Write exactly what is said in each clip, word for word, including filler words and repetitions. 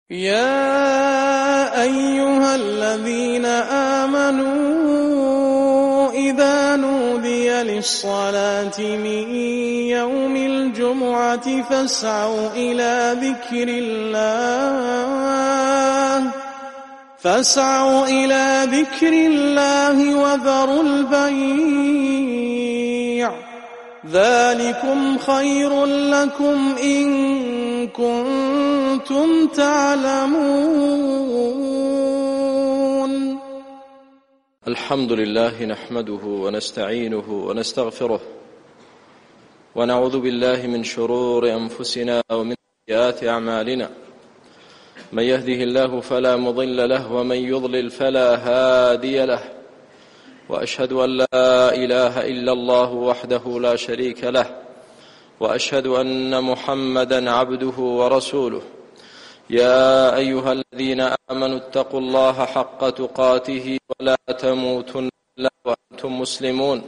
يا أيها الذين آمنوا إذا نودي للصلاة من يوم الجمعة فاسعوا إلى ذكر الله فاسعوا إلى ذكر الله وذروا البيع ذلكم خير لكم إن كنتم تعلمون. الحمد لله نحمده ونستعينه ونستغفره ونعوذ بالله من شرور أنفسنا ومن سيئات أعمالنا، من يهده الله فلا مضل له ومن يضلل فلا هادي له، وأشهد أن لا إله إلا الله وحده لا شريك له، وأشهد أن محمدا عبده ورسوله. يا أيها الذين آمنوا اتقوا الله حق تقاته ولا تموتن إلا وأنتم مسلمون.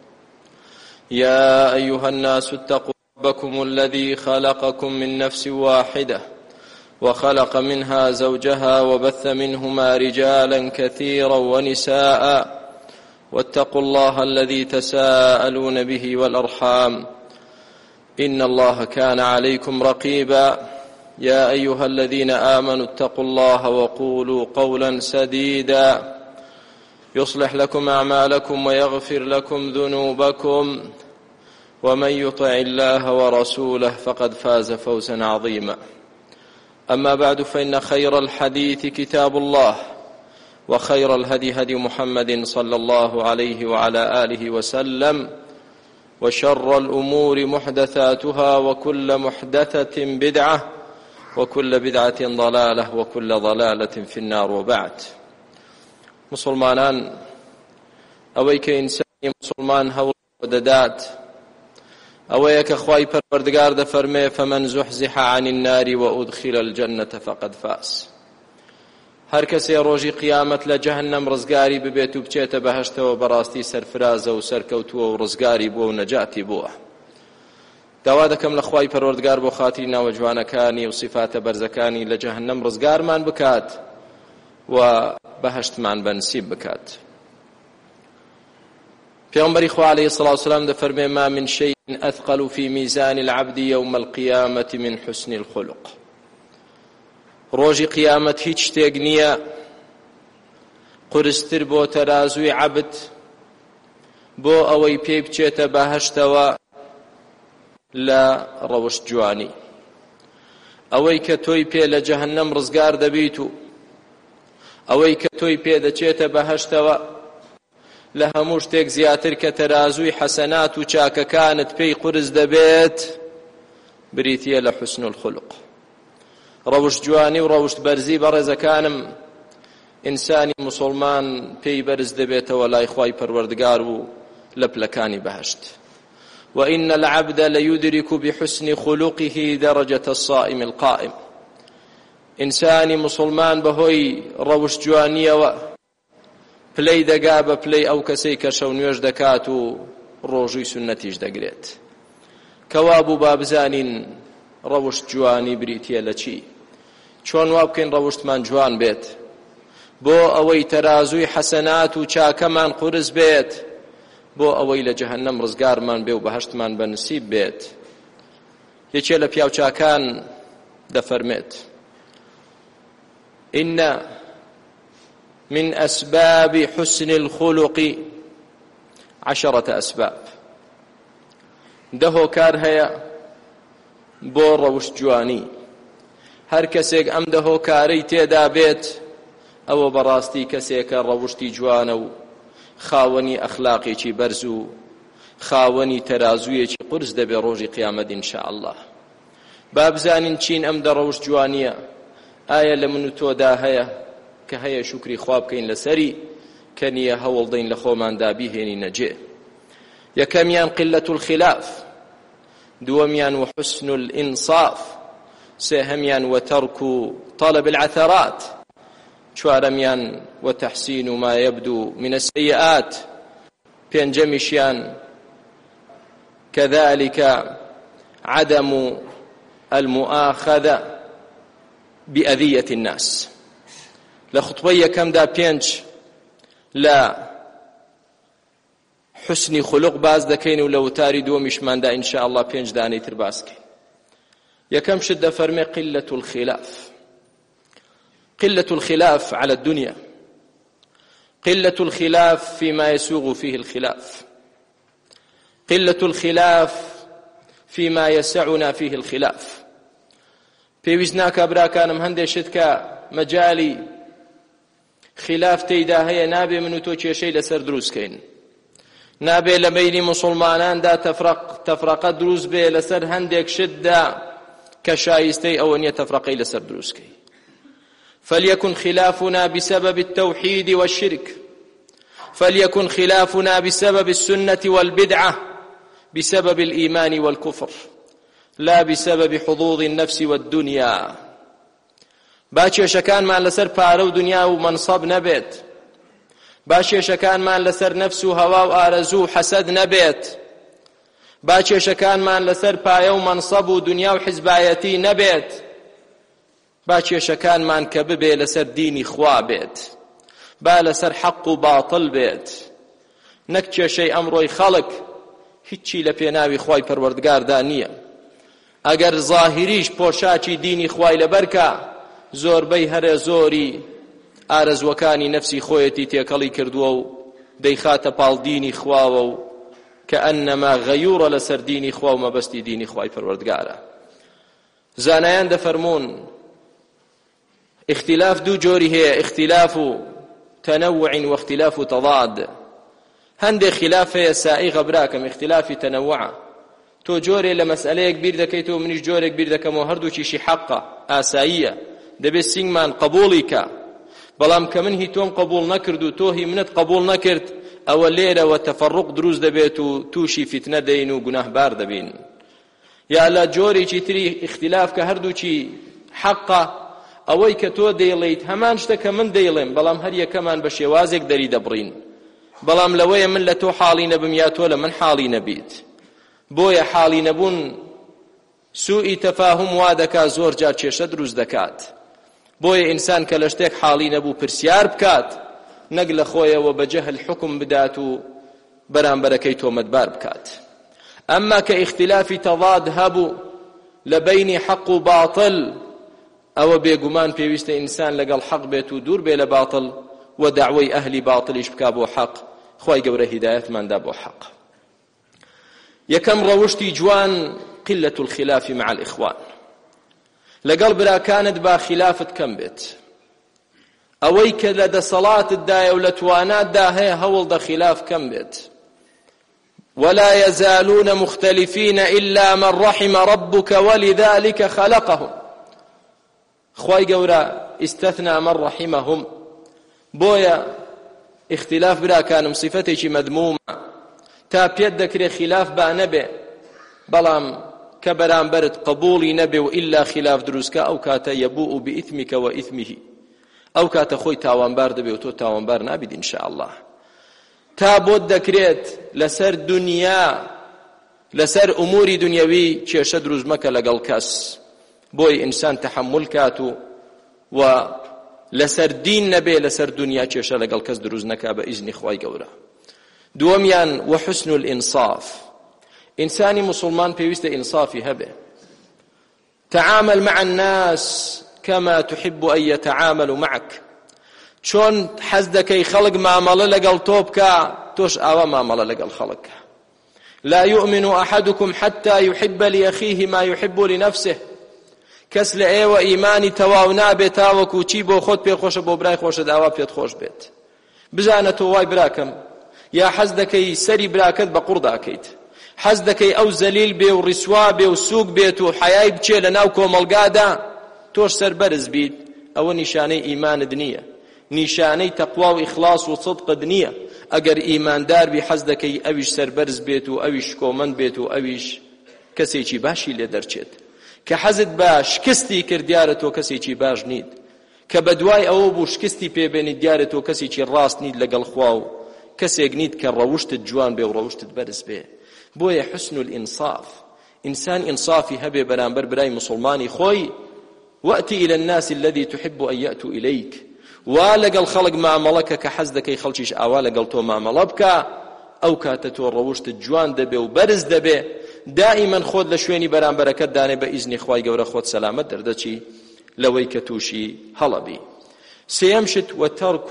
يا أيها الناس اتقوا ربكم الذي خلقكم من نفس واحدة وخلق منها زوجها وبث منهما رجالا كثيرا ونساء، واتقوا الله الذي تساءلون به والأرحام إن الله كان عليكم رقيبا. يا أيها الذين آمنوا اتقوا الله وقولوا قولا سديدا يصلح لكم أعمالكم ويغفر لكم ذنوبكم، ومن يطع الله ورسوله فقد فاز فوزا عظيما. أما بعد، فإن خير الحديث كتاب الله، وخير الهدي هدي محمد صلى الله عليه وعلى آله وسلم، وشر الأمور محدثاتها، وكل محدثة بدعة، وكل بدعة ضلالة، وكل ضلالة في النار. وبعد، مسلمانان أويك إنساني مسلمان هول وددات أويك أخواي پروردگار دفرمي فمن زحزح عن النار وأدخل الجنة فقد فاز. هر کسی ڕۆژی قیامەت لە جەهەنەم ڕزگاری ببێت و بچێتە بەهەشتەوە بەڕاستی سەرفرازە و سەرکەوتووە و ڕزگاری بووە و نەجاتی بووە. داوا دەکەم لە خوای پەروەردگار بۆ خاتری ناوە جوانەکانی و صفاتە بەرزەکانی لە جەهەنەم ڕزگارمان بکات و بەهەشتمان بەنسیب بکات. پێغەمبەری خوا عەلەیهی سەڵاتو وەسەلام دەفەرمێ ما من شيء أثقل في ميزان العبد يوم القيامة من حسن الخلق. ڕۆژی قیامەت هیچ شتێک نییە قورستر بۆ تەرازووی عەبد بۆ ئەوەی پێی بچێتە بەهەشتەوە لە ڕەوشت جوانی. ئەوەی کە تۆی پێ لە جەهەنەم ڕزگار دەبیت و ئەوەی کە تۆی پێ دەچێتە بەهەشتەوە لە هەموو شتێک زیاتر کە تەرازووی حەسەنات و چاکەکانت پێی قورس دەبێت بریتیە لە حوسن الخلق. ڕەوشت جوانی و ڕەوشت بەرزی بەڕێزەکانم ئینسانی موسڵمان پێی بەرز دەبێتەوە لای خوای پەروەردگار و لە پلەکانی بەهەشت. وإن العبد ليدرك بحسن خلقه درجة الصائم القائم. ئینسانی موسڵمان بەهۆی ڕەوشت جوانیەوە پلەی دەگا بە پلەی ئەو کەسەی کە شەو نوێژ دەکات و ڕۆژووی سونەتیش دەگرێت. کەوا بوو با بزانین ڕەوشت جوانی بریتیە لە چی؟ چۆن وا بکەین ڕەوشتمان جوان بێت بۆ ئەوەی تەرازووی حەسەنات و چاکەمان قورس بێت، بۆ ئەوەی لە جەهەنەم ڕزگارمان بێ و بەهەشتمان بەنسیب بێت. یەکێ لە پیاوچاکان دەفەرمێت إن من أسباب حسن الخلق عشرة أسباب. دهو کار هەیە بۆ ڕەوشت جوانی. هەر کەسێک ئەم دەهۆکارەی تێدا بێت ئەوە بەڕاستی کەسێکە ڕەوشتی جوانە و خاوەنی ئەخلاقێکی بەرز و خاوەنی تەرازوویەکی قورس دەبێ ڕۆژی قیامەت ئینشاء الله. با بزانین چین ئەم دەڕەوشت جوانیە ئایا لە من و تۆدا هەیە کە هەیە شوکری خوا بکەین لەسەری، کە نییە هەوڵ دەین لە خۆماندا بیهێنینە جێ. یەکەمیان قلة الخلاف، دووەمیان وحسن الإنصاف، سێهەمیان وترك طلب العثرات، چوارەمیان وتحسين ما يبدو من السيئات، پێنجەمیشیان كذلك عدم المؤاخذة بأذية الناس. لخطبة كم دا بينج لا حسني خلق باز دكين ولو تاري دومش من دا إن شاء الله بينج داني ترباسكي. يكم شد فرمي قلة الخلاف، قلة الخلاف على الدنيا، قلة الخلاف فيما يسوغ فيه الخلاف، قلة الخلاف فيما يسعنا فيه الخلاف. پێویست براکانم هەندێک شت کە مەجالی خلاف تێیدا هەیە نابێ من و تۆ کێشەی لەسەر دروستکەین، نابێ لە بینی موسڵماناندا تەفرەقە دروست بێ لەسەر هەندێک شتدا کە شایستەی ئەوە نییە تەفرەقەی لەسەر دروستکەی. فليكن خلافنا بسبب التوحيد والشرك، فليكن خلافنا بسبب السنة والبدعة، بسبب الإيمان والكفر، لا بسبب حظوظ النفس والدنيا. باچێ شەکانمان لەسەر پارە و دنیا و منصب نەبێت، باچێ شەکانمان لەسەر نەفس و هەوا و ئارەزوو و حەسەد نەبێت، باچێ شەکانمان لەسەر پایە و منصب و دنیا و حیزبایەتی نەبێت، با کێشەکانمان کە ببێ لەسەر دینی خوا بێت، با لەسەر حەق و باطل بێت، نەک کێشەی ئەمڕۆی خەڵک هیچی لە پێناوی خوای پەروەردگاردا نییە. ئەگەر زاهریش پۆشاکی دینی خوای لەبەرکە، زۆربەی هەرە زۆری ئارەزوەکانی نەفسی خۆیەتی تێکەڵی کردووە و دەیخاتە پاڵ دینی خواوە و کە ئەنەما غەیوڕە لەسەر دینی خوا و مەبەستی دینی خوای پەروەردگارە. زانایان دەفەرمون اختلاف دو جۆری هەیە، اختلاف و تەنەوع و اختلاف و تەضاد. هەندێک خلاف هەیە سائیغە براکەم، اختلافی تەنەوعە. تۆ جۆرێ لە مەسئلەیەک بیر دەکەیتەوە، منیش جۆرێک بیر دەکەمەوە، هەردووکیشی حەقە، ئاساییە، دەبێت سینگمان قبوڵی کە. بەڵام کە من هی تۆم قبوڵ نەکرد و تۆ هی منت قبوڵ نەکرد، ئەوە لێرەوە تەفەڕوق دروست دەبێت و تووشی فیتنە دەین و گوناهبار دەبین. یا لە جۆرێکی تری اختلاف کە هەردووکی حەقە، ئەوەی کە تۆ دەیڵێیت هەمان شتە کە من دەیڵێم، بەڵام هەر یەکەمان بە شێوازێک دەری دەبڕین، بەڵام لەوەیە من لە تۆ حاڵی نەبم یا تۆ لە من حاڵی نەبیت. بۆیە حاڵی نەبوون سوئی تەفاهم وا دەکات، زۆر جار کێشە دروست دەکات. بۆیە ئینسان کە لە شتێک حاڵی نەبوو پرسیار بکات، نەک لە خۆیەوە بە جەهل حکم بدات و بەرامبەرەکەی تۆمەتبار بکات. ئەمما کە اختلافی تەضاد هەبوو لە بینی حەق و باطل، ئەوە بێگومان پێویستە ئینسان لەگەڵ حەق بێت و دوور بێ لە باطل و دعوەی ئەهلی باطلیش بکا بۆ حەق. خوای گەورە هیدایەتماندا بۆ حەق. یەکەم ڕەوشتی جوان قلة الخلاف مع الإخوان. لەگەڵ براکانت با خلافت کەم بێت. ئەوەی کە لە دەسەڵاتتدایە و لە تواناتدا هەیە هەوڵ دە خلاف کەم بێت. ولا يزالون مختلفين إلا من رحم ربك ولذلك خلقهم. خوای گەورە استثنى من رحمهم. بۆیە اختلاف براکانم صفتێکی مەذمومە، تا پێت دەکرێت خلاف با نەبێ، بەڵام کە بەرامبەرت قبوڵی نەبێ و ئیلا خلاف دروستکە، ئەو کاتە یەبوء بئیثمک و ئیثمه، ئەو کاتە خۆی تاوانبار دەبێ و تۆ تاوانبار نابیت ئینشاء الله. تا بۆت دەکرێت لەسەر دنیا، لەسەر ئوموری دنیەوی کێشە دروست مەکە لەگەڵ کەس، بۆی ئینسان تەحمل کات و و لەسەر دین نەبێ، لەسەر دنیا کێشە لەگەڵ کەس دروست نەکا بە ئیزنی خوای گەورە. دووەمیان وحسن الإنصاف. إنساني مسلمان پێویستە ئینصافی هەبێ. تعامل مع الناس كما تحب أن يتعاملوا معك. چۆن حەز دەکەی خەڵک مامەڵە لەگەڵ تۆ بکە، تۆش ئاوا مامەڵە لەگەڵ خەڵک. لا يؤمن أحدكم حتى يحب لأخيه ما يحب لنفسه. کەس لە ئێوە ئیمانی تەواو نابێت تاوەکو چی بۆ خۆت پێ خۆشە بۆ برای خۆشت ئاوا پێت خۆش بێت. بزانە تۆ وای براکەم، یا حەز دەکەی سەری براکەت بە قوڕ داکەیت، حەز دەکەی ئەو زەلیل بێ و ڕیسوا بێ و سووک بێت و حەیای بچێ لە ناو کۆمەڵگادا، تۆش سەربەرز بیت، ئەوە نیشانەی ئیمانت نییە، نیشانەی تەقوا و ئیخلاص و صدقت نییە. ئەگەر ئیماندار بی حەز دەکەی ئەویش سەربەرز بێت و ئەویش کۆمەند بێت و ئەویش کەسێکی باشی لێ دەرچێت. کە حەزت بە شکستی کرد دیارە تۆ کەسێکی باش نیت، کە بە دوای ئەوە بوو شکستی پێبێنیت دیارە تۆ کەسێکی ڕاست نیت لەگەڵ خوا و کەسێک نیت کە ڕەوشتت جوان بێ و ڕەوشتت بەرز بێ. بۆیە حسن الئینصاف، ئینسان ئینصافی هەبێ بەرامبەر برای مسلمانی خۆی، وأتي إلى الناس الذي تحب أن يأتوا إليك ولقل خلق مع ملكك كحزدك يخلشيش أوالقل تو مع ملبك أو كاتتو الروشت الجوان دبي وبرز دبي دائما خود لشويني بران بركت داني بإذن إخواي قورا خود سلامت دردتي لويك توشي هلبي سيمشت وترك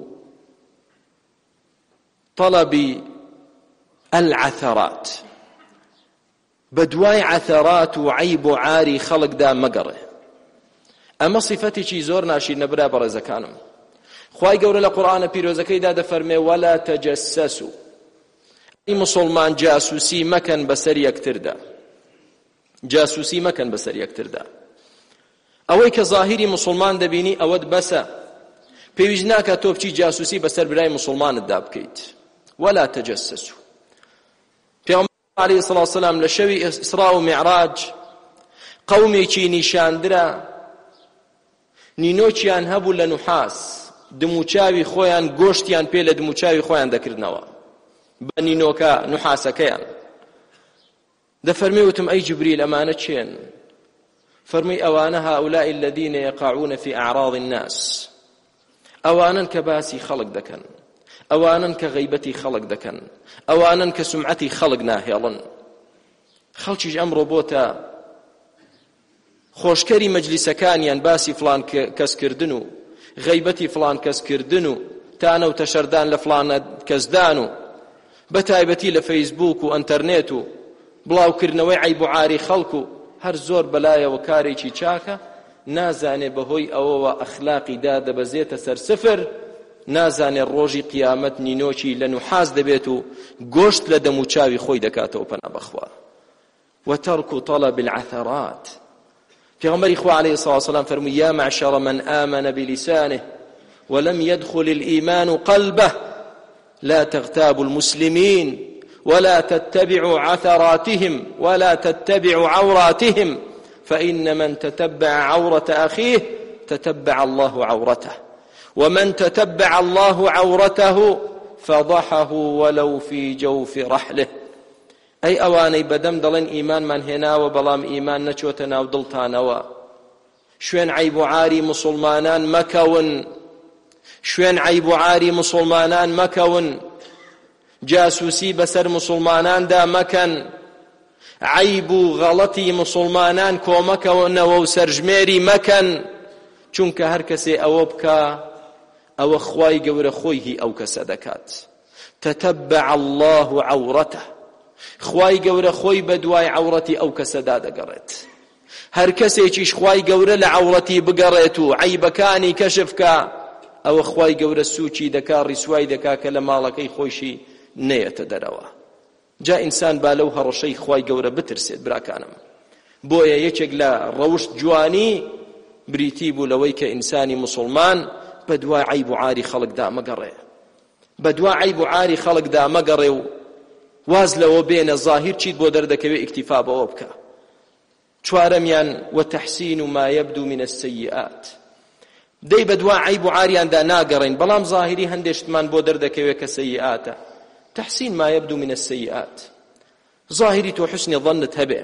طلب العثرات بدواي عثرات وعيب عاري خلق دا مقره أما صفتي چي زور ناشي نبرا برزكانم خواي قول القرآن بيروزكي دا دفرمي ولا تجسسوا أي مسلمان جاسوسي مكان بسر يكتر دا جاسوسي مكان بسر يكتر دا أوي كظاهري مسلمان دبيني أود بسا بيوجناك توبشي جاسوسي بسر براي مسلمان الدابكيت ولا تجسسوا في عليه الصلاة والسلام لشوي إسراء ومعراج قومي چي نشاندرا نینۆچیان هەبوو لە نوحاس دموچاوی خۆیان گۆشتیان پێ لە دموچاوی خۆیان دەکردنەوە بە نینۆکە نوحاسەکەیان دەفەرمێوتم ئەی جبریل ئەمانە چێن فەرمووی ئەوانە هؤلاء الذين يقعون في أعراض الناس ئەوانن کە باسی خەڵک دەکەن ئەوانن کە غەیبەتی خەڵک دەکەن ئەوانن کە سومعەتی خەڵک ناهێڵن خەڵکیش ئەمڕۆ بۆتە خۆشکەری مەجلیسەکانیان باسی فلان کەسکردن و غەیبەتی فلان کەسکردن و تانە و تەشەردان لە فلانە کەسدان و بەتایبەتی لە فەیسبووک و ئەنتەرنێت و بڵاوکردنەوەی عەیب و عاری خەڵک و هەر زۆر بەلایەوە کارێکی چاکە نازانێ بەهۆی ئەوەوە ئەخلاقی دادەبەزێتە سەر سفر نازانێ ڕۆژی قیامەت نینۆکی لە نوحاس دەبێت و گۆشت لە دەم و چاوی خۆی دەکاتەوە پەنا بەخوا وترك طلب العثرات پیغمبر إخوة عليه الصلاة والسلام فرموا يا معشر من آمن بلسانه ولم يدخل الإيمان قلبه لا تغتابوا المسلمين ولا تتبعوا عثراتهم ولا تتبعوا عوراتهم فإن من تتبع عورة أخيه تتبع الله عورته ومن تتبع الله عورته فضحه ولو في جوف رحله أي أواني بدم دلن إيمان من هنا وبلام إيمان نچوتنا ودلتانوا شوين عيب عاري مسلمانان مكون شوين عيب عاري مسلمانان مكون جاسوسي بسر مسلمانان دا مكن عيب غلطي مسلمانان كو مكون وسرجميري مكن چونك هر كسي أو بكا أو خواي قور خويه أو كسدكات تتبع الله عورته خوای گەورە خۆی بەدوای عەورەتی ئەو کەسەدا دەگەڕێت هەر کەسێکیش خوای گەورە لە عەورەتی بگەڕێت و عەیبەکانی کەشفکە ئەوە خوای گەورە سوچی دەکا ڕیسوای دەکا کە لە ماڵەکەی خۆشی نەیەتە دەرەوە جا ئینسان با لەو هەڕەشەی خوای گەورە بترسێت براکانم بۆیە یەکێک لە ڕەوشت جوانی بریتی بوو لەوەی کە ئینسانی مسلمان بەدوای عەیب و عاری خەڵکدا مەگەڕێ بەدوای عەیب و عاری خەڵکدا مەگەڕێ و واز لەوە بێنە ظاهر چیت بۆ دەردەکەوێ ئیکتیفا بەوە بکە چوارەمیان وتەحسین ما يبدو من السيئات دەی بەدوا عەیب و عاریاندا ناگەڕێن بەڵام ظاهری هەندێشتمان بۆ دەردەکەوێ کە سەیئاتە تەحسین ما يبدو من السيئات ظاهری تۆ حسنی ظنت هەبێ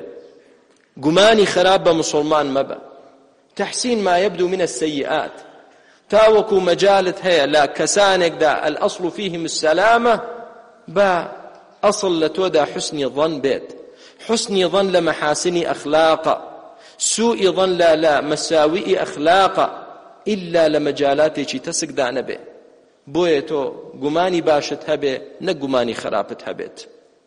گومانی خراپ بە مسلمان مەبە تەحسین ما يبدو من السيئات تاوەکو مەجالت هەیە لە کەسانێکدا الأصل فيهم السلامة با أصل لتودا حسن ظن بيت حسن ظن لمحاسن أخلاق سوء ظن لا لا مساوئ أخلاق إلا لمجالاتي چي تسك دانا بي بويتو قماني باشت هبه نقماني خرابت هبت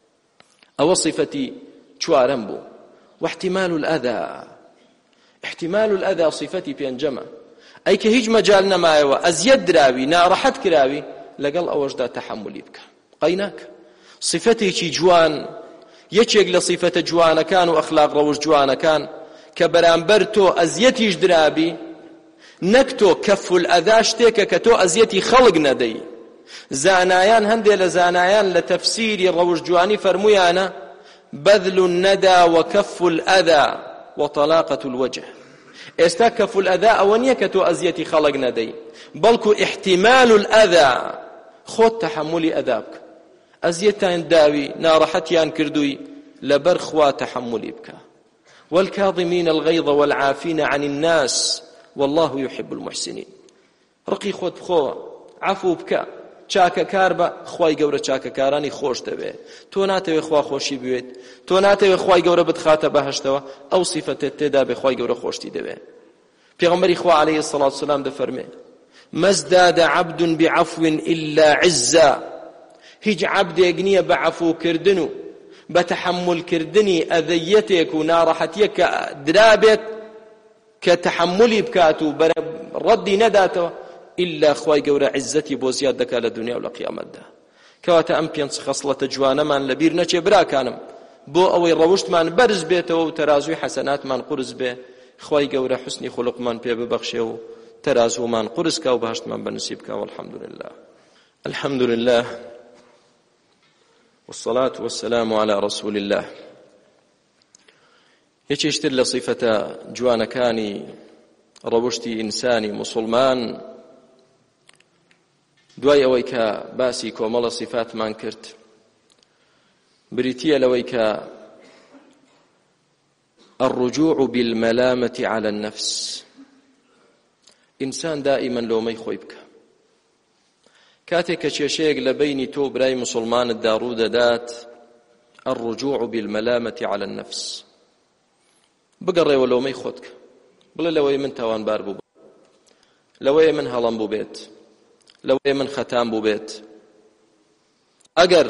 أو صفتي چوارن بو واحتمال الأذى احتمال الأذى صفتي بينجمع أي كهيج مجالنا مايوا أزيد دراوي نارحت كراوي لقل أوجدا تحملي بك قيناك صفتێکی جوان یەکێک لە صفەتە جوانەکان و ئەخلاق ڕەوش جوانەکان کە بەرامبەر تۆ ئەزیەتیش درابی نەک تۆ کەفول ئەذا شتێکە کە تۆ ئەزیەتی خەڵک نەدەی زانایان هەندێک لە زانایان لە تەفسیری ڕەوش جوانی فەرموویانە بەذل الندى وكف الأذى وطلاقة الوجه ئێستا کەفول ئەذا ئەوە نییە کە تۆ ئەزیەتی خەڵک نەدەی بەڵکو احتمال الأذى خۆت تەحملی ئەذا بکە ئەزیەتیان داوی ناڕەحەتیان کردووی لەبەر خوا تەحملی بکە والكاظمين الغيظ والعافين عن الناس والله يحب المحسنين. ڕقی خۆت بخۆوە، عەفو بکە، چاکەکار بە، خوای گەورە چاکەکارانی خۆش دەبێت. تۆ ناتەوێ خوا خۆشی بوێت، تۆ ناتەوێ خوای گەورە بتخاتە بەهەشتەوە، ئەو سیفەتت تێدا بێ خوای گەورە خۆشتی دەوێت. پێغەمبەری خوا عەلەیهی سەڵات وسەلام دەفەرمێ ما ازداد عبد بعفو إلا عزا. هیچ عەبدێک نییە بە عەفوکردن و بە تەحەممولکردنی ئەذەیەتێک و ناڕەحەتیەک کە درابێت کە تەحەممولی بکات و ڕەدی نەداتەوە ئیلا خوای گەورە عیزەتی بۆ زیاد دەکات لە دنیا و لە قیامەتدا. کەواتە ئەم پێنج خەسڵەتە جوانەمان لەبیر نەچێ براکانم، بۆ ئەوەی ڕەوشتمان بەرز بێتەوە و تەرازوی حەسەناتمان قورس بێ. خوای گەورە حوسنی خوڵقمان پێ ببەخشێ و تەرازومان قورس کا و بەهەشتمان بەنسیب کا. والحمد لله. الحمد لله والصلاة والسلام على رسول الله. یەکێشتر لە صیفەتە جوانەکانی ڕەوشتی ئینسانی موسڵمان دوای ئەوەی کە باسی کۆمەڵە صیفاتمان کرد بریتیە لەوەی کە الرجوع بالملامة على النفس. ئینسان دائما لۆمەی خۆی بکە. کاتێک کە کێشەیەک لە بینی تۆ برای موسڵمانتدا ڕوو دەدات الرجوع بالملامة على النفس، بگەڕێەوە لۆمەی خۆت کە، بڵێ لەوەی من تاوانبار بوو، لەوەی من هەڵم بوو بێت، لەوەی من خەتام بوو بێت. ئەگەر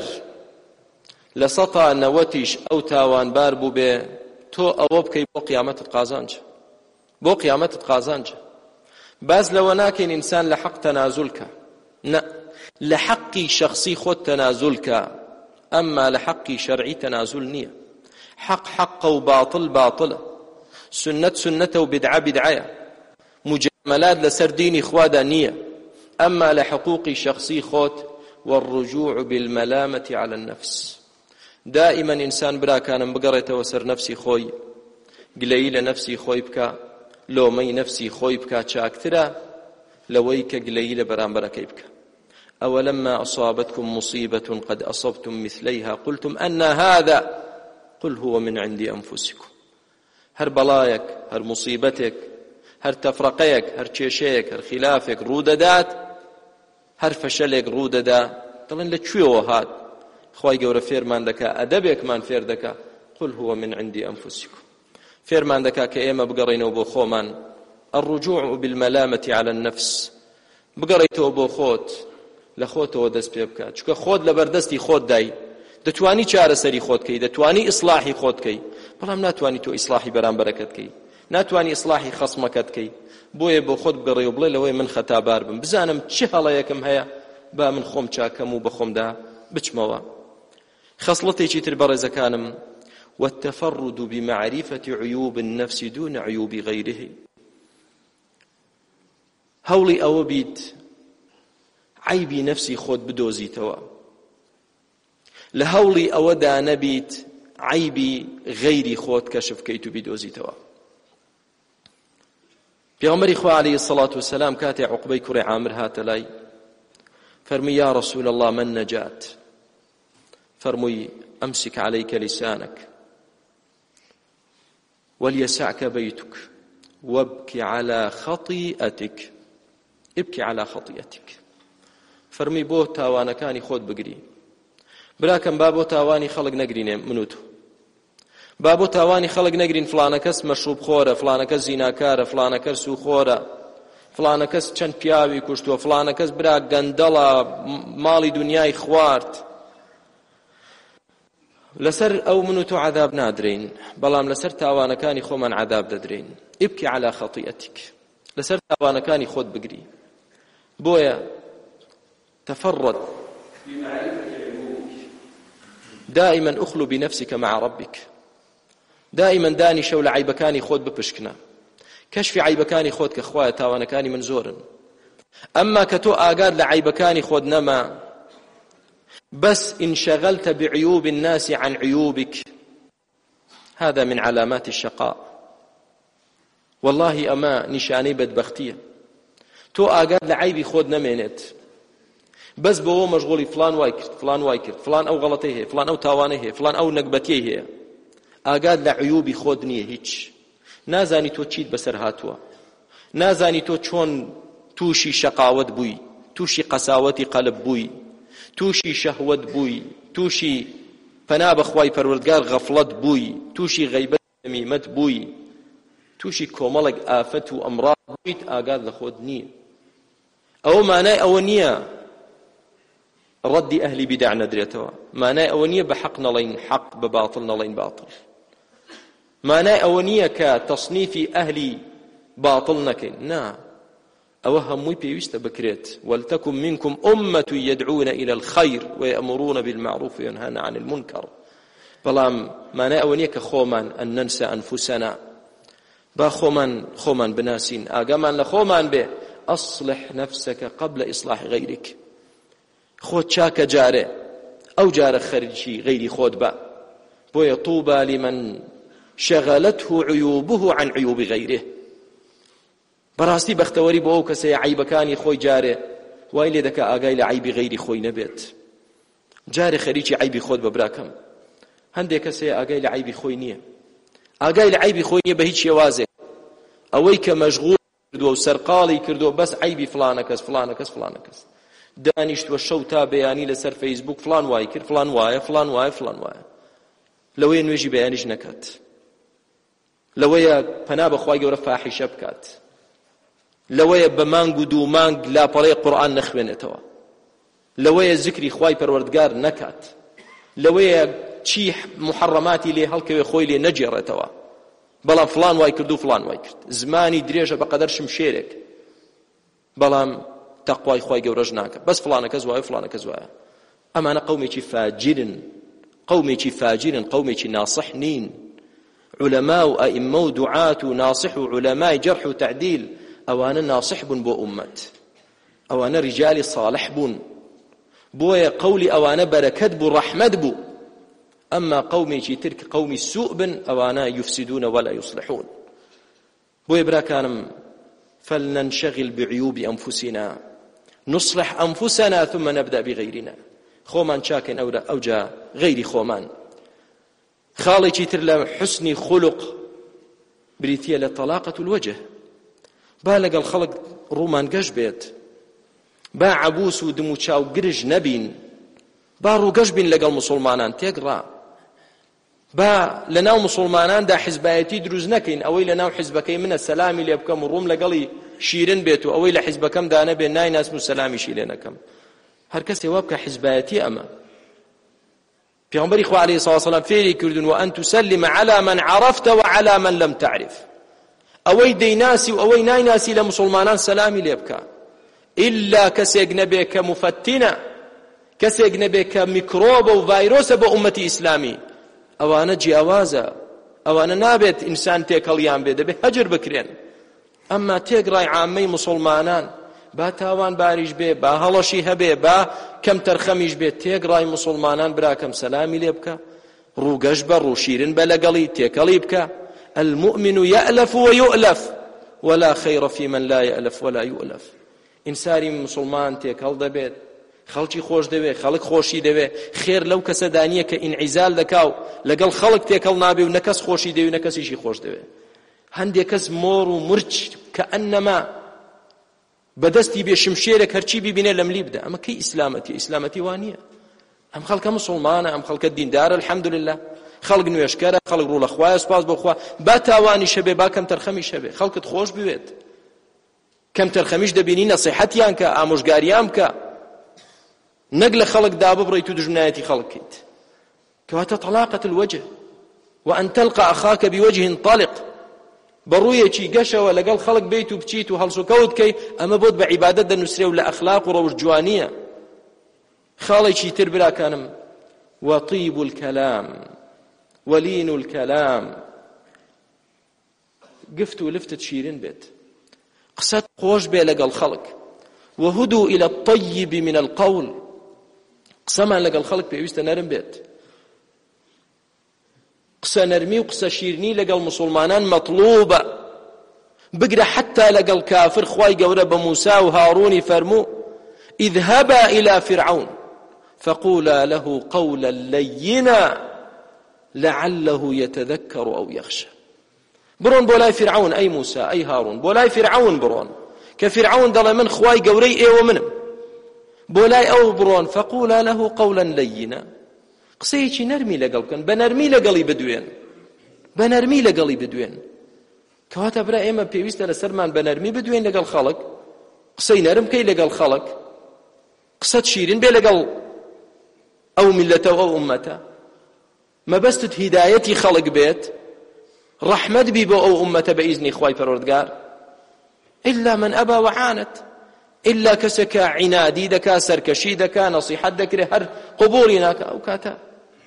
لە سەتا نەوەتیش ئەو تاوانبار بوو بێ، تۆ ئەوە بکەی بۆ قیامەتت قازانجە، بۆ قیامەتت قازانجە. باز لەوە ناکەین ئینسان لە حەق تەنازول کە، نە، لە حەقی شەخصی خۆت تەنازول کە، ئەمما لە حەقی شەرعی تەنازول نییە. حەق حەقە و باتڵ باتڵە، سنەت سنەتە و بدعە بدعەیە، مجاملات لەسەر دینی خوادا نییە. ئەمما لە حقوقی شەخصی خۆت والرجوع بالملامة على النفس. دائما ئینسان براکانم بگەڕێتەوە سەر نەفسی خۆی، گلەیی لە نەفسی خۆی بکە، لۆمەی نەفسی خۆی بکە، چاکترە لەوەی کە گلەیی لە بەرامبەرەکەی بکە. أولما أصابتكم مصيبة قد أصبتم مثليها قلتم أن هذا قل هو من عند أنفسكم. هەر بەڵایەک، هەر موسیبەتێک، هەر تەفرەقەیەک، هەر کێشەیەک، هەر خلافێک ڕوو دەدات، هەر فەشەلێک ڕوو دەدا، دەڵێن لە کوێوە هات؟ خوای گەورە فێرمان دەکا، ئەدەبێکمان فێر دەکا، قل هو من عند أنفسكم. فێرمان دەکا کە ئێمە بگەڕێنەوە بۆ خۆمان. الرجوع بالملامة على النفس، بگەڕێیتەوە بۆ خۆت، لە خۆتەوە دەست پێ بکات، چونکە خۆت لە بەردەستی خۆت دای، دەتوانی چارەسەری خۆت کەی، دەتوانی ئیسلاحی خۆت کەی، بەڵام ناتوانی تۆ ئیسلاحی بەرامبەرەکەت کەی، ناتوانی ئیسلاحی خەسمەکەت کەی. بۆیە بۆ خۆت بگەڕێ و بڵێ لەوەی من خەتابار بم، بزانم چی هەڵەیەکم هەیە، با من خۆم چاکەم و بە خۆمدا بچمەوە. خەسڵەتێکی تر بەڕێزەکانم، والتفرد بمعرفة عيوب النفس دون عيوب غيره. هەوڵی ئەوە بیت عیبی نەفسی خۆت بدۆزیتەوە، لە هەوڵی ئەوەدا نەبیت عیبی غەیری خۆت کەشف بکەیت و بیدۆزیتەوە. پێغەمبەری خوا عەلەیهی سەڵات وسەلام کاتێ عوقبەی کوڕی عامر هاتە لای، فەرمووی یا رسول الله من نەجات، فەرمووی ئەمسک عەلەیکە لیسانەک وليسعك بيتك وابكي على خطيئتك، ابكي على خطيئتك. فەرمووی بۆ تاوانەکانی خۆت بگری. براکەم با بۆ تاوانی خەڵک نەگرینێ من و تۆ، با بۆ تاوانی خەڵک نەگرین فلانە کەس مەشروب خۆرە، فلانە کەس زیناکارە، فلانە کەس سوخۆرە، فلانە کەس چەند پیاوی کوشتووە، فلانە کەس برا گەندەڵە ماڵی دنیای خوارد. لەسەر ئەو من و تۆ عەذاب نادرین، بەڵام لەسەر تاوانەکانی خۆمان عەذاب دەدرین. ئیبکی عەلا خەطیئەتیک، لەسەر تاوانەکانی خۆت بگری. بۆیە تفرد بمعرفة عيوبك، دائما أخلو بنفسك مع ربك، دائما داني شول عيبكاني خود بپشکنە، كشف عيبكاني خود كخوايا تاوانكاني من زورن. أما كتو آقاد لعيبكاني خود نما، بس انشغلت بعيوب الناس عن عيوبك، هذا من علامات الشقاء. والله أما نشاني بدبختية، تو آقاد لعيبي خود نمينت، بس بۆ مەشغوڵی فلان وای کرد، فلان وای کرد، فلان ئەو غەڵەتەی هەیە، فلان ئەو تاوانەی هەیە، فلان ئەو نەکبەتیەی هەیە. ئاگاد لە عیوبی خۆت نییە هیچ، نازانی تۆ چیت بەسەر هاتووە، نازانی تۆ چۆن تووشی شەقاوەت بووی، تووشی قەساوەتی قەلب بووی، تووشی شەهوەت بووی، تووشی پەنا بەخوای پەروەردگار غەفڵەت بووی، تووشی غەیبەت نەمیمەت بووی، تووشی کۆمەڵێک ئافەت و ئەمڕاض بوویت، ئاگاد لە خۆت نییە. ئەوە مانای ئەوە نییە ڕەدی ئەهلی بیدع نەدرێتەوە، مانای ئەوە نییە بە حەق نەڵێین حەق، بە باتڵ نەڵێین باتڵ، مانای ئەوە نییە کە تەصنیفی ئەهلی باتڵ نەکەین، نا، ئەوە هەمووی پێویستە بکرێت. وەلتەکن منکم ئومەة یەدعون إلى الخەیر وەیەأمرون بالمعروف وینهون عن المنکر. بەڵام مانای ئەوە نییە کە خۆمان ئەن نەنسە ئەنفوسەنا، با خۆمان خۆمان بناسین، ئاگامان لە خۆمان بێ. ئەصلح نەفسەکە قبل ئیصلاح غەیرک، خۆت چاکە جارێ، ئەو جارە خەرجی غەیری خۆت بە. بۆیە طوبى لمن شغلته عيوبه عن عيوب غيره. بەڕاستی بەختەوەری بۆ ئەو کەسەیە عیبەکانی خۆی جارێ وای لێ دەکا ئاگای لە عیبی غەیری خۆی نەبێت. جارێ خەریکی عیبی خۆت بە براکەم. هەندێک کەسەیە ئاگای لە عیبی خۆی نییە، ئاگای لە عیبی خۆی نییە بە هیچ شێوازێک، ئەوەی کە مەشغوڵ کردووە و سەرقاڵی کردووە بەس عیبی فلانە کەس فلانە کەس فلانە کەس، دانیشتووە شەو تا بەیانی لەسەر فەیسبوک فلان وای کرد، فلان وایە، فلان وایە، فلان وایە، لەوەیە نوێژی بەیانیش نەکات، لەوەیە پەنا بەخوای گەورە فاحیشە بکات، لەوەیە بە مانگ و دوو مانگ لاپەڕەی قورئان نەخوێنێتەوە، لەوەیە ذکری خوای پەروەردگار نەکات، لەوەیە چی محەڕەماتی لێ هەڵکەوێ خۆی لێ نەجێڕێتەوە، بەڵام فلان وای کرد و فلان وای کرد، زمانی درێژە بەقەدەر شمشێرێک، بەڵام تەقوای خوای گەورەش ناکە، بەس فلانە کەس وایە فلانە کەس وایە. ئەمانە قەومێکی فاجرن، قەومێکی فاجرن، قەومێکی ناصح نین. علەما و ئەئیممە و دوعات و ناصح و علەمای جەرح و تەعدیل ئەوانە ناصح بوون بۆ ئومەت، ئەوانە ریجالی صالح بوون، بۆیە قەولی ئەوانە بەرەکەت بوو، ڕەحمەت بوو. ئەمما قەومێکی تر کە قەومی سوء بن، ئەوانە یفسدون ولا یصلحون. بۆیە براکانم فلننشغل بعيوب أنفسنا نصلح أنفسنا ثم نبدأ بغيرنا. خۆمان چاکەین ئەوجا غەیری خۆمان. خاڵێکی تر لە حسنی خولق بریتیە لە طلاقة الوجه. با لەگەڵ خەڵک ڕوومان گەشت بێت، با عەبوس و دم و چاو گرژ نەبین، با ڕووگەشت بین لەگەڵ مسلمانان تێگڕا، با لەناو مسلماناندا حیزبایەتی دروست نەکەین، ئەوەی لەناو حیزبەکەی منە سەلامی لێ بکەم و ڕووم لەگەڵی شیرن بێت و ئەوەی لە حیزبەکەمدا نەبێ نایناسم و سەلامیشی لێ نەکەم. هەر کەسێ وا بکە حیزبایەتی ئەمە. پێغەمبەری خوا عەلەیهی سڵاو وسەلام فێری کردن وأن تسلم على من عرفت وعلى من لم تعرف. ئەوەی دەیناسی و ئەوەی نایناسی لە مسلمانان سەلامی لێ بکە، ئیلا کەسێک نەبێ کە مفەتینە، کەسێک نەبێ کە میکرۆبە و ڤایرۆسە بە ئومەتی ئیسلامی، ئەوانە جیاوازە، ئەوانە نابێت ئینسان تێکەڵیان بێ، دەبێت هەجر بکرێن. ئەمما تێگڕای عامەی مسلمانان با تاوان باریش بێ، با هەڵەشی هەبێ، با کەم تەرخەمیش بێت، تێگڕای مسلمانان براکەم سەلامی لێ بکە، ڕووگەشت بە، ڕووشیرن بە لەگەڵی، تێکەڵی بکە. المؤمن يألف ويؤلف ولا خير في من لا يألف ولا يؤلف. ئینسانی مسلمان تێکەڵ دەبێت، خەڵکی خۆش دەوێت، خەڵک خۆشی دەوێت، خێر لەو کەسە دانیە کە ئینعیزال دەکا و لەگەڵ خەڵک تێکەڵ نابێ و نەکەس خۆشی دەوێت و نەکەسیشی خۆش دەوێت. هەندێک کەس مۆڕ و مرچ کە ئەنەما بەدەستی بێ شمشێرێک هەرچی ببینێ لە ملی بدە. ئەمە کەی ئیسلامەتی؟ ئیسلامەتی وانییە. ئەم خەڵکە مسلمانە، ئەم خەڵکە دیندارە، الحەمدولله، خەڵک نوێشکەرە، خەڵک ڕوو لە خوایە، سوپاس بۆ خوا، با تاوانیشە بێ، با کەم تەرخەمیشە بێ، خەڵکت خۆش بوێت، کەم تەرخەمیش دەبینی نەسیحەتیان کە، ئامۆژگاریان بکە، نەک لە خەڵک داببڕیت و دژمنایەتی خەڵکیت. کەواتە طلاقة الوجه وأن تلقى أخاك بوجه طلق، بەڕوویەکی گەشەوە لەگەڵ خەڵک بیت و بچیت و هەڵس و کەوت کەی، ئەمە بۆت بە عیبادەت دەنووسرێ و لە ئەخلاق و ڕەوش جوانیە. خاڵێکی تر براکانم وطيب الكلام ولين الكلام، گفت و لفتت شیرین بێت، قسەت خۆش بێ لەگەڵ خەڵک. وهدوا إلى الطيب من القول، قسەمان لەگەڵ خەڵک پێویستە نەرم بێت، قسە نەرمی و قسە شیرنی لەگەڵ مسلمانان مەطلوبە. بگرە حتا لەگەڵ کافر. خوای گەورە بە موسا و هارونی فەرموو اذهبا إلى فرعون فقولا له قولا لينا لعله يتذكر أو يخشى. برون بۆ لای فرعون ئەی موسا ئەی هاڕون، بۆ لای فرعون بڕۆن کە فرعون دەڵێ من خوای گەورەی ئێوە منم، بۆ لای ئەو بڕۆن فقولا له قولا لينا، قسەیەکی نەرمی لەگەڵ بکەن، بە نەرمی لەگەڵی بدوێن، بە نەرمی لەگەڵی بدوێن. کەواتە برا ئێمە پێویستە لەسەرمان بە نەرمی بدوێن لەگەڵ خەڵک، قسەی نەرم کەی لەگەڵ خەڵک، قسەت شیرین بێ لەگەڵ ئەو میلەتە و ئەو ئومەتە، مەبەستت هیدایەتی خەڵک بێت، ڕەحمەت بی بۆ ئەو ئومەتە بە ئیزنی خوای پەروەردگار. إلا من أبى وعانت، إلا كسك عنادي دكا سركشي دكا نصيحة دكري هر قبوري ناكا أو كاتا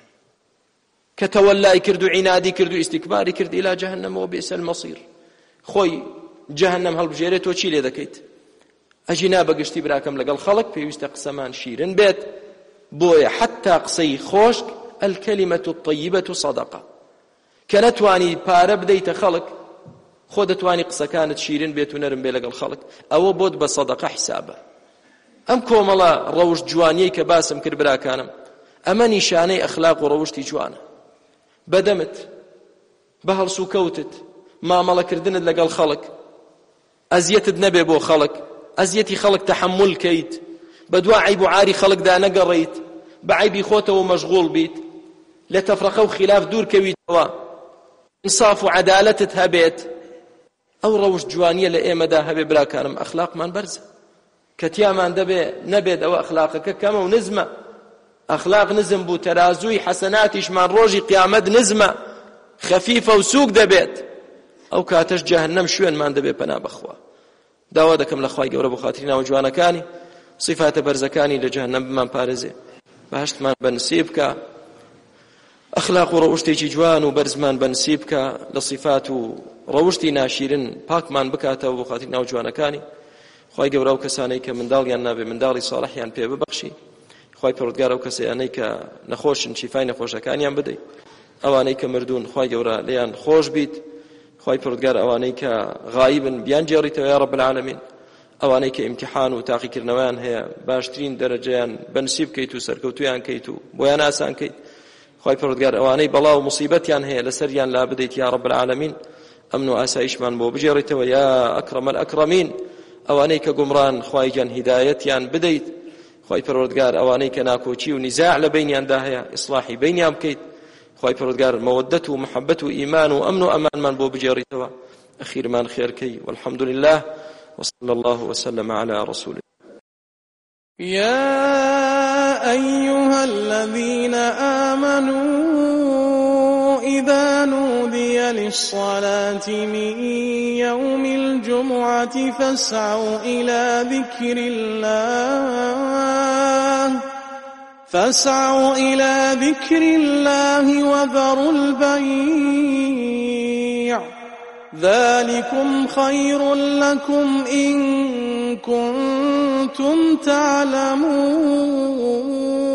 كتولاي كردو عنادي كردو استكباري كرد إلى جهنم وبئس المصير. خوي جهنم هەڵبژێرێت تۆ چی لێ دەکەیت؟ ئەجینا بەگشتی براکەم لەگەڵ خەڵک پێویستە قسەمان شیرن بێت، بۆیە حتا قسەی خۆشک الكلمة الطيبة صدقة، کە نەتوانی پارە بدەیتە خەڵک خۆ دەتوانی قسەکانت شیرین بێت و نەرم بێ لەگەڵ خەڵک، ئەوە بۆت بە سەدەقە حیسابە. ئەم کۆمەڵە ڕەوشت جوانیەی کە باسم کرد براکانم، ئەمە نیشانەی ئەخلاق و ڕەوشتی جوانە. بەدەمت، بە هەڵس و کەوتت، مامەڵەکردنت لەگەڵ خەڵک، ئەزیەتت نەبێ بۆ خەڵک، ئەزیەتی خەڵک تەحمل کەیت، بە دوا عیب و عاری خەڵکدا نەگەڕێیت، بە عیبی خۆتەوە مەشغوڵ بیت، لە تەفرەقە و خلاف دوور کەویتەوە، ئینساف و عەدالەتت هەبێت. ئەو ڕەوشت جوانیە لە ئێمەدا هەبێ براکانم، ئەخلاقمان بەرزە، کە تیامان دەبێ نەبێت ئەوە ئەخلاقەکە کەمە و نزمە، ئەخلاق نزم بوو، تەرازووی حەسەناتیشمان ڕۆژی قیامەت نزمە، خەفیفە و سووک دەبێت، ئەو کاتەش جەهەنەم شوێنمان دەبێ پەنا بەخوا. داوا دەکەم لە خوای گەورە بۆ خاتری ناو جوانەکانی صیفاتە بەرزەکانی لە جەهەنەم بمان پارێزێ، بەهەشتمان بەنسیب بکە، ئەخلاق و ڕەوشتێکی جوان و بەرزمان بەنسیب بکە، لە صیفات و ڕەوشتی ناشیرن پاکمان بکاتەوە بۆ خاتری ناو جوانەکانی. خوای گەورە و کەسانەی کە منداڵیان نابێ منداڵی ساڵحیان پێ ببەخشی، خوای پەروەردگار و کەسانەی کە نەخۆشن شیفای نەخۆشەکانیان بدەیت، ئەوانەی کە مردوون خوای گەورە لێیان خۆش بیت، خوای پەروەردگار ئەوانەی کە غایبن بیان جێڕیتەوە یا رب العالمین، ئەوانەی کە ئیمتیحان و تاقیکردنەوەیان هەیە باشترین دەرەجەیان بەنسیب کەیت و سەرکەوتویان کەیت و بۆیان ئاسان کەیت. خوای پەروەردگار ئەوانەی بەڵا و مصیبەتیان هەیە لەسەریان لا بدەیت یا رب العالمین، ئەمن و ئاسایشمان بۆ بجێڕیتەوە یا ئەکرەم الئەکرەمین. ئەوانەی کە گومڕان خوای گیان هیدایەتیان بدەیت، خوای پەروەردگار ئەوانەی کە ناکۆچی و نیزاع لە بینیاندا هەیە ئیصلاحی بینیان بکەیت، خوای پەروەردگار مەوەدەت و محەبەت و ئیمان و ئەمن و ئەمانمان بۆ بجێڕیتەوە، ئەخیرمان خێرکەی والحەمد لله وصلى الله وسلم على رسوله. يا أيها الذين آمنوا إذا نودي للصلاة من يوم الجمعة فاسعوا إلى ذكر الله فاسعوا إلى ذكر الله وذروا البيع ذلكم خير لكم إن كنتم تعلمون